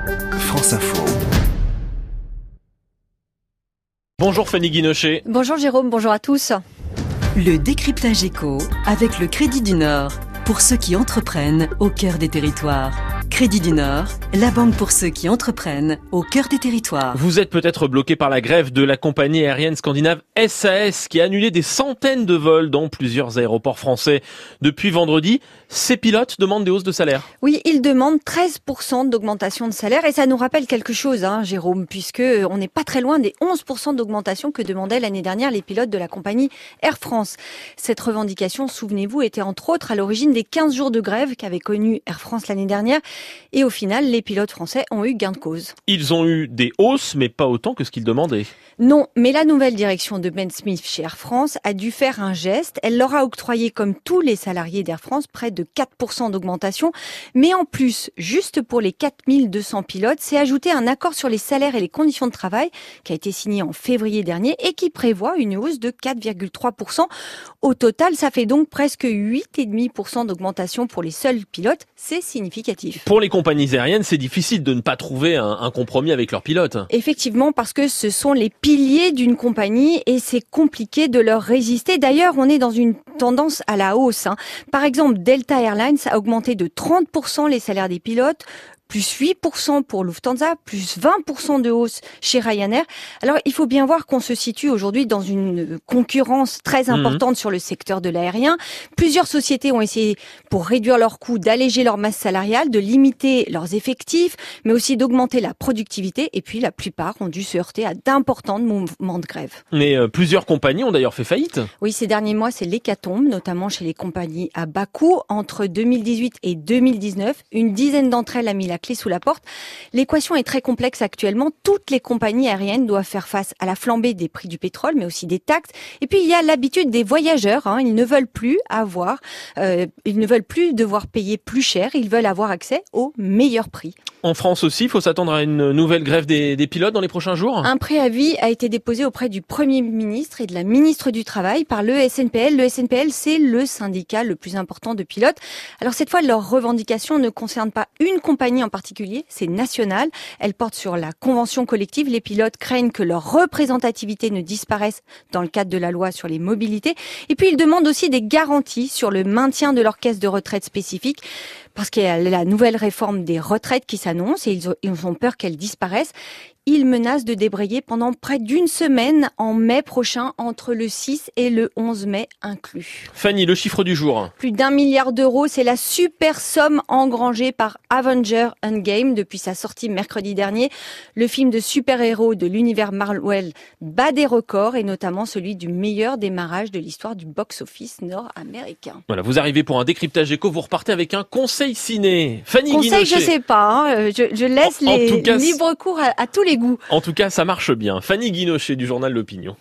France Info. Bonjour Fanny Guinochet. Bonjour Jérôme, bonjour à tous. Le décryptage éco avec le Crédit du Nord, pour ceux qui entreprennent au cœur des territoires. Crédit du Nord, la banque pour ceux qui entreprennent au cœur des territoires. Vous êtes peut-être bloqué par la grève de la compagnie aérienne scandinave SAS qui a annulé des centaines de vols dans plusieurs aéroports français. Depuis vendredi, ces pilotes demandent des hausses de salaire. Oui, ils demandent 13% d'augmentation de salaire et ça nous rappelle quelque chose, Jérôme, puisque on n'est pas très loin des 11% d'augmentation que demandaient l'année dernière les pilotes de la compagnie Air France. Cette revendication, souvenez-vous, était entre autres à l'origine des 15 jours de grève qu'avait connu Air France l'année dernière. Et au final, les pilotes français ont eu gain de cause. Ils ont eu des hausses, mais pas autant que ce qu'ils demandaient. Non, mais la nouvelle direction de Ben Smith chez Air France a dû faire un geste. Elle leur a octroyé, comme tous les salariés d'Air France, près de 4% d'augmentation. Mais en plus, juste pour les 4200 pilotes, c'est ajouté un accord sur les salaires et les conditions de travail qui a été signé en février dernier et qui prévoit une hausse de 4,3%. Au total, ça fait donc presque 8,5% d'augmentation pour les seuls pilotes. C'est significatif. Pour les compagnies aériennes, c'est difficile de ne pas trouver un compromis avec leurs pilotes. Effectivement, parce que ce sont les piliers d'une compagnie et c'est compliqué de leur résister. D'ailleurs, on est dans une tendance à la hausse. Par exemple, Delta Airlines a augmenté de 30% les salaires des pilotes, plus 8% pour Lufthansa, plus 20% de hausse chez Ryanair. Alors, il faut bien voir qu'on se situe aujourd'hui dans une concurrence très importante sur le secteur de l'aérien. Plusieurs sociétés ont essayé, pour réduire leurs coûts, d'alléger leur masse salariale, de limiter leurs effectifs, mais aussi d'augmenter la productivité. Et puis, la plupart ont dû se heurter à d'importants mouvements de grève. Mais plusieurs compagnies ont d'ailleurs fait faillite. Oui, ces derniers mois, c'est l'hécatombe, notamment chez les compagnies à bas coût. Entre 2018 et 2019, une dizaine d'entre elles a mis la clé sous la porte. L'équation est très complexe actuellement. Toutes les compagnies aériennes doivent faire face à la flambée des prix du pétrole, mais aussi des taxes. Et puis, il y a l'habitude des voyageurs. Ils ne veulent plus devoir payer plus cher. Ils veulent avoir accès au meilleur prix. En France aussi, il faut s'attendre à une nouvelle grève des pilotes dans les prochains jours. Un préavis a été déposé auprès du Premier ministre et de la ministre du Travail par le SNPL. Le SNPL, c'est le syndicat le plus important de pilotes. Alors cette fois, leurs revendications ne concernent pas une compagnie en particulier, c'est national. Elles portent sur la convention collective. Les pilotes craignent que leur représentativité ne disparaisse dans le cadre de la loi sur les mobilités. Et puis ils demandent aussi des garanties sur le maintien de leur caisse de retraite spécifique, parce qu'il y a la nouvelle réforme des retraites qui s'annonce et ils ont peur qu'elle disparaisse. Ils menacent de débrayer pendant près d'une semaine en mai prochain, entre le 6 et le 11 mai inclus. Fanny, le chiffre du jour. Plus d'1 milliard d'euros, c'est la super somme engrangée par Avengers Endgame depuis sa sortie mercredi dernier. Le film de super-héros de l'univers Marvel bat des records et notamment celui du meilleur démarrage de l'histoire du box-office nord-américain. Voilà, vous arrivez pour un décryptage éco, vous repartez avec un conseil ciné. Fanny Guinochet. Conseil, je sais pas, je laisse libre cours à tous les goûts. En tout cas, ça marche bien. Fanny Guinochet du journal L'Opinion.